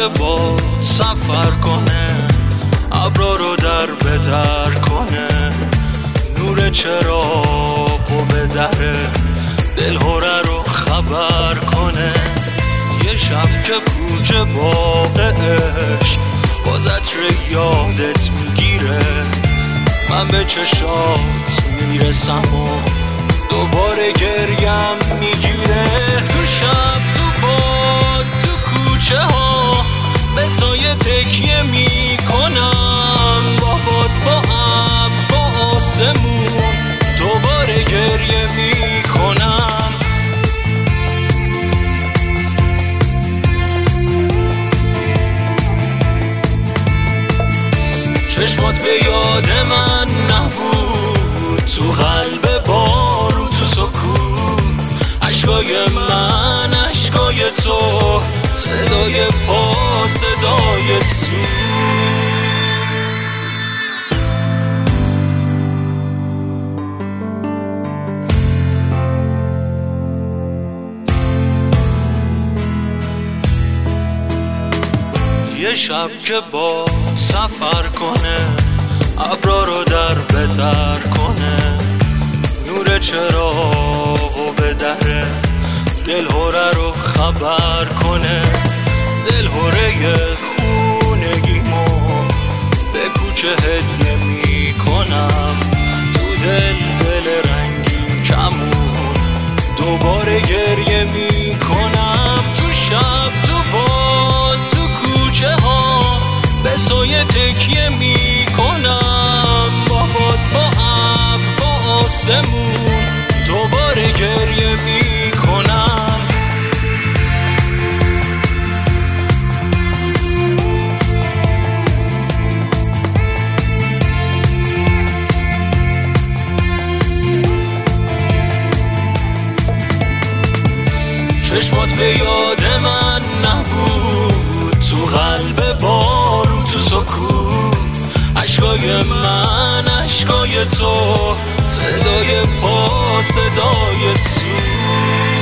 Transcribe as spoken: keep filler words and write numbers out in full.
که با سفر کنه، ابرا رو در بدر کنه، نور چراغو به دره، دلهوره رو خبر کنه. یه شب که کوچه باغ عشق باز عطر یادت میگیره، من به چشات میرسم و دوباره گریم میگیره. تو شب تو باد تو کوچه ها به سایه تکیه میکنم، با باد با ابر با آسمون دوباره گریه میکنم. چشمات به یاد من نبود، تو قلب بارون تو سکون، عشقای من عشقای تو، صدای پا صدای سو. یه شب که با سفر کنه، ابرا رو در بتر کنه، نور چراغو به دره، دلهوره رو خبر کنه. دلهوره خونگیمو به کوچه هدیه میکنم، تو دل دل رنگین کمون دوباره گریه میکنم. تو شب تو باد تو کوچه ها به سایه تکیه میکنم، با باد با ابر با آسمون دوباره گریه میکنم. چشمات به یاد من نبود، تو قلب بارون تو سکون، عشقای من عشقای تو، صدای پا صدای سو.